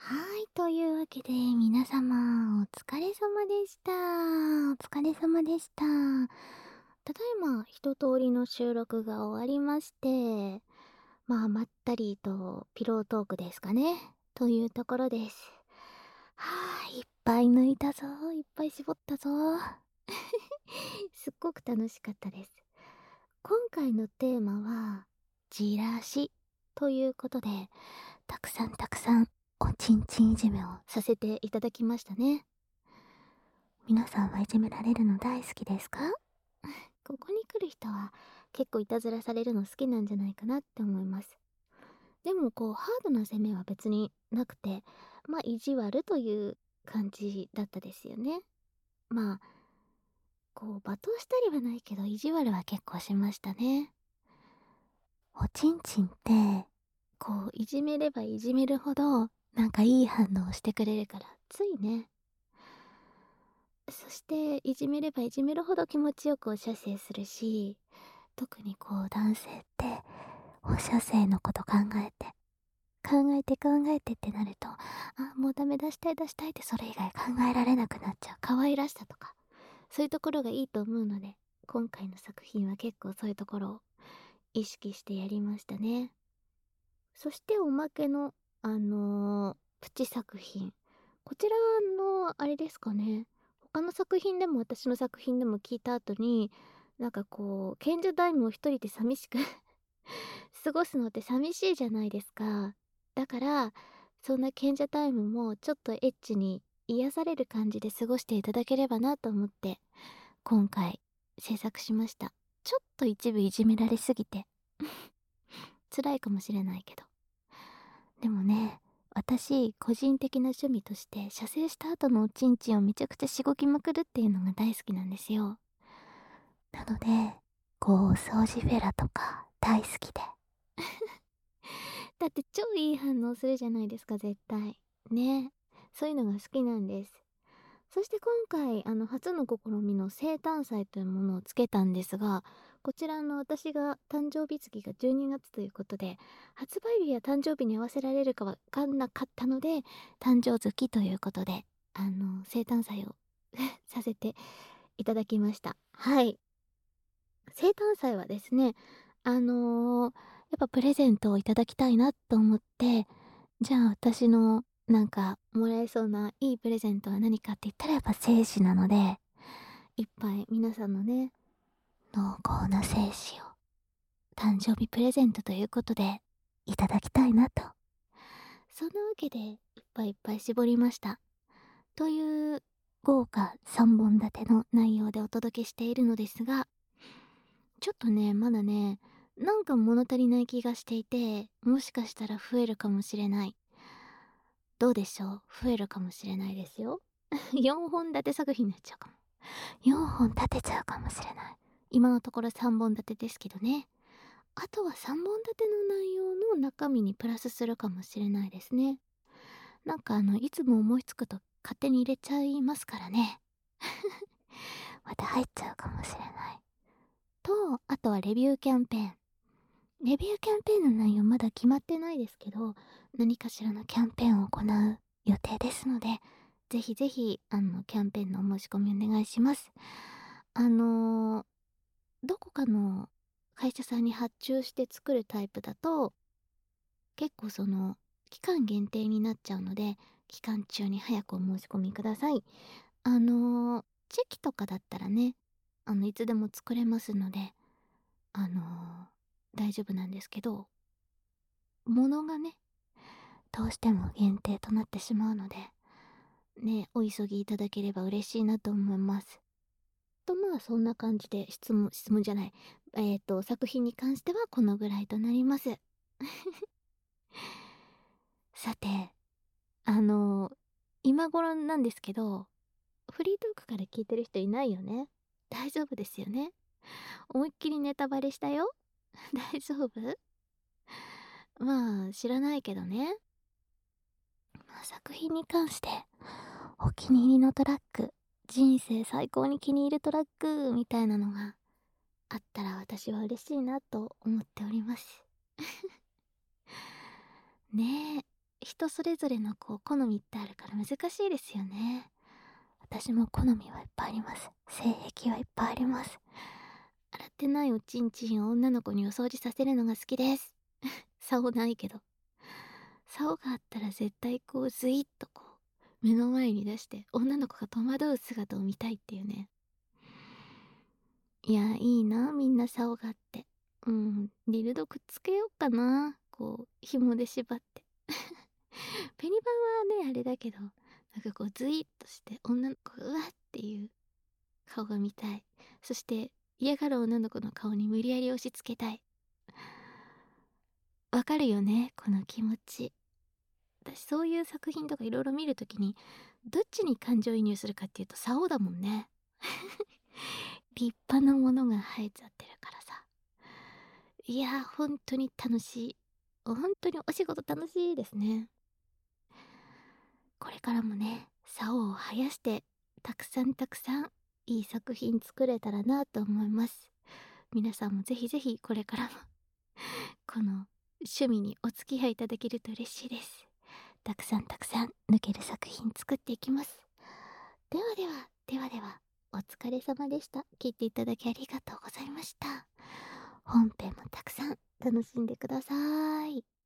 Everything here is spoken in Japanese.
はい、というわけで皆様お疲れ様でした。お疲れ様でした。ただいま一通りの収録が終わりまして、まったりとピロートークですかね。というところです。はあ、いっぱい抜いたぞ。いっぱい絞ったぞ。すっごく楽しかったです。今回のテーマは、じらしということで、たくさんたくさんおちんちんいじめをさせていただきましたね。皆さんはいじめられるの大好きですか？ここに来る人は結構いたずらされるの好きなんじゃないかなって思います。でもハードな攻めは別になくて、意地悪という感じだったですよね。まあ、罵倒したりはないけど意地悪は結構しましたね。おちんちんっていじめればいじめるほどなんかいい反応をしてくれるからついね。そしていじめればいじめるほど気持ちよくお射精するし、特に男性ってお射精のこと考えてってなると、もうダメ、出したい出したいってそれ以外考えられなくなっちゃう可愛らしさとか、そういうところがいいと思うので、今回の作品は結構そういうところを意識してやりましたね。そしておまけのプチ作品、こちらのあれですかね、他の作品でも私の作品でも聞いた後に、なんか賢者タイムを一人で寂しく過ごすのって寂しいじゃないですか。だからそんな賢者タイムもちょっとエッチに癒される感じで過ごしていただければなと思って今回制作しました。ちょっと一部いじめられすぎて辛いかもしれないけど、でもね、私個人的な趣味として射精した後のおちんちんをめちゃくちゃしごきまくるっていうのが大好きなんですよ。なのでお掃除フェラとか大好きでだって超いい反応するじゃないですか、絶対。ね。そういうのが好きなんです。そして今回、初の試みの生誕祭というものをつけたんですが、こちらの私が誕生日月が12月ということで、発売日や誕生日に合わせられるかわかんなかったので、誕生月ということで、生誕祭をさせていただきました。はい。生誕祭はですね、やっぱプレゼントをいただきたいなと思って、じゃあ私のなんかもらえそうないいプレゼントは何かって言ったらやっぱ精子なので、いっぱい皆さんのね、濃厚な精子を誕生日プレゼントということでいただきたいなと。そんなわけでいっぱいいっぱい絞りました。という豪華3本立ての内容でお届けしているのですが、ちょっとね、まだね、なんか物足りない気がしていて、もしかしたら増えるかもしれない。どうでしょう、増えるかもしれないですよ。4本立て作品になっちゃうかも。4本立てちゃうかもしれない。今のところ3本立てですけどね。あとは3本立ての内容の中身にプラスするかもしれないですね。なんかいつも思いつくと勝手に入れちゃいますからね。また入っちゃうかもしれない。と、あとはレビューキャンペーン。レビューキャンペーンの内容まだ決まってないですけど、何かしらのキャンペーンを行う予定ですので、ぜひぜひ、キャンペーンのお申し込みお願いします。あのーどこかの会社さんに発注して作るタイプだと、結構期間限定になっちゃうので、期間中に早くお申し込みください。チェキとかだったらね、いつでも作れますので、大丈夫なんですけど、物がね、どうしても限定となってしまうので、ね、お急ぎいただければ嬉しいなと思います。そんな感じで質問じゃない。作品に関してはこのぐらいとなります。さて、あの今頃なんですけど、フリートークから聞いてる人いないよね？大丈夫ですよね？思いっきりネタバレしたよ。大丈夫？知らないけどね。作品に関してお気に入りのトラック、人生最高に気に入るトラックみたいなのがあったら私は嬉しいなと思っております。ね人それぞれのこう好みってあるから難しいですよね。私も好みはいっぱいあります。性癖はいっぱいあります。洗ってないおちんちんを女の子にお掃除させるのが好きです。竿ないけど。竿があったら絶対こうズイッとこう目の前に出して女の子が戸惑う姿を見たいっていうね。いや、いいな、みんな竿があって。うん、ディルドくっつけようかな。こう、紐で縛って。ペニバンはね、あれだけど、なんかこう、ズイッとして女の子がうわっていう顔が見たい。そして、嫌がる女の子の顔に無理やり押し付けたい。わかるよね、この気持ち。私、そういう作品とかいろいろ見るときに、どっちに感情移入するかっていうと、竿だもんね。立派なものが生えちゃってるからさ。いやー、本当に楽しい。本当にお仕事楽しいですね。これからもね、竿を生やして、たくさんたくさんいい作品作れたらなと思います。皆さんもぜひぜひこれからもこの趣味にお付き合いいただけると嬉しいです。たくさんたくさん抜ける作品作っていきます。ではでは、ではでは、お疲れ様でした。聞いていただきありがとうございました。本編もたくさん楽しんでください。